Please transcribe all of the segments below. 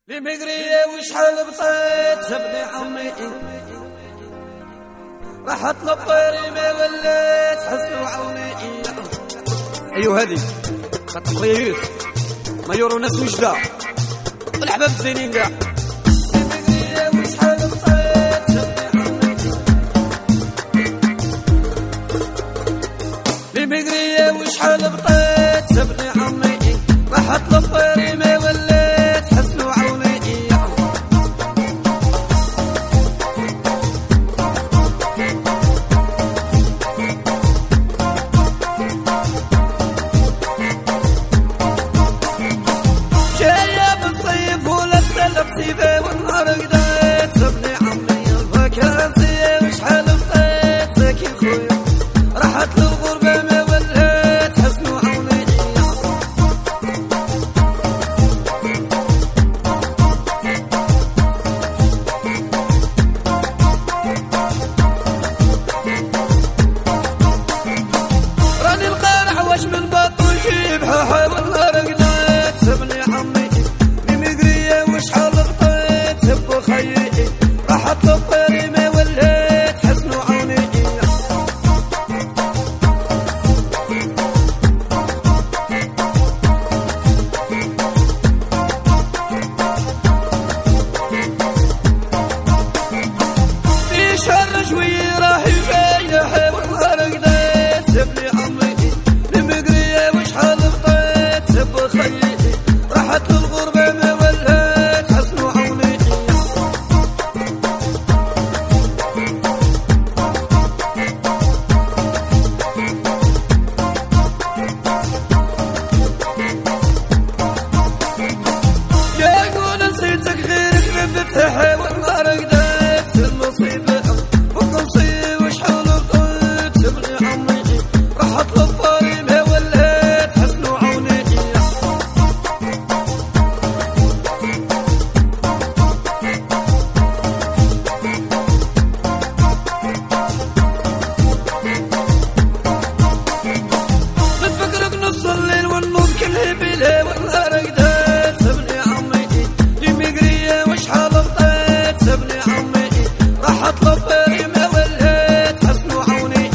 لي مقرية وشحال بطيت سبني عمي راح اطلب طيري ما وليت حسن وعوني. ايوه هذه خاطر خويا يوسف مايور وناس وجدة والحباب زينين كاع. لي مقرية وشحال بطيت سبني عمي لي مقرية وشحال بطيت سبني عمي راح اطلب طيري ما وليت حسن وعوني. جاية بالصيف ولسه بسيفة والنهار قديت سبني عمي الفاكهة نسية وشحال بطيت زكي خويا راحت للغربة ما وليت حسن وعوني. راني القارع واش من بط وجيب حاحا والنهار قديت سبني عمي لي مقرية وشحال بطيت سب خيي راحت للطيري ما وليت حسن وعوني. في شهر شوي راهي جاية والنهار قديت سبني عمي لي مقرية وشحال بطيت سب خيي راحت للغربة ما وليت حسن وعوني. يا قول نسيتك غيرك ذبتها والنهار قديت المصيبة وقصي وشحال بطيت سبني عمي راحت للطريق ما وليت حسن وعوني. نتفكرك نص الليل والنور كله بلا والنهار قديت سبني عمي لي مقرية وشحال بطيت سبني عمي راحت للطريق ما وليت حسن وعوني.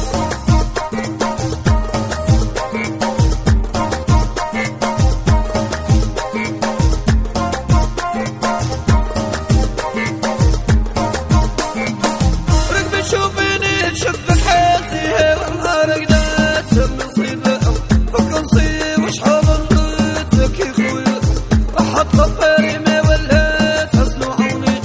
ركب تشوفيني تشبك حياتي والنهار قديت المصيبة فكنصي وشحال بطيت زكي خويا راحت للطيري ما وليت حسن وعوني.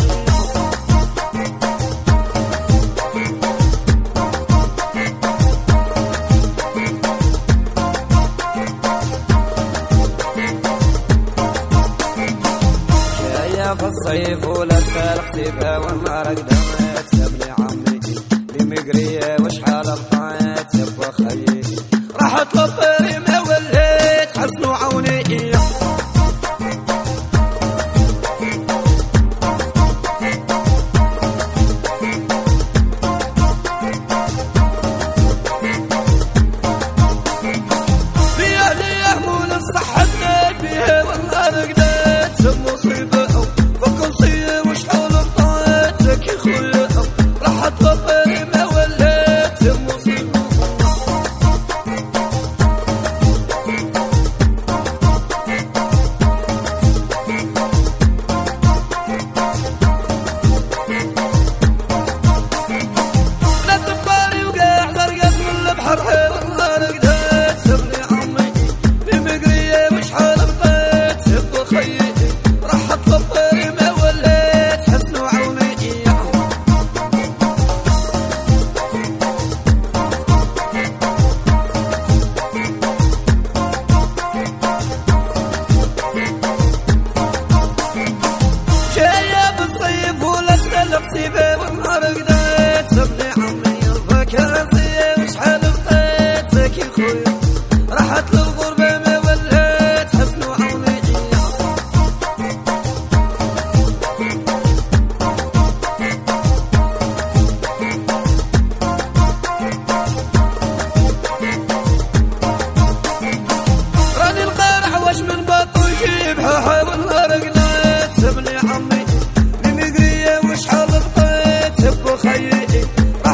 جاية في الصيف ولسه القصيفة والنهار قديت سبني عمي لي مقرية وشحال بطيت سب خيي راحت للطيري ما وليت حسن وعوني. فيها لي مول الصحة بيها والنهار قديت سب مصيبة فكنصي وشحال بطيت زكي خويا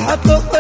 حطوا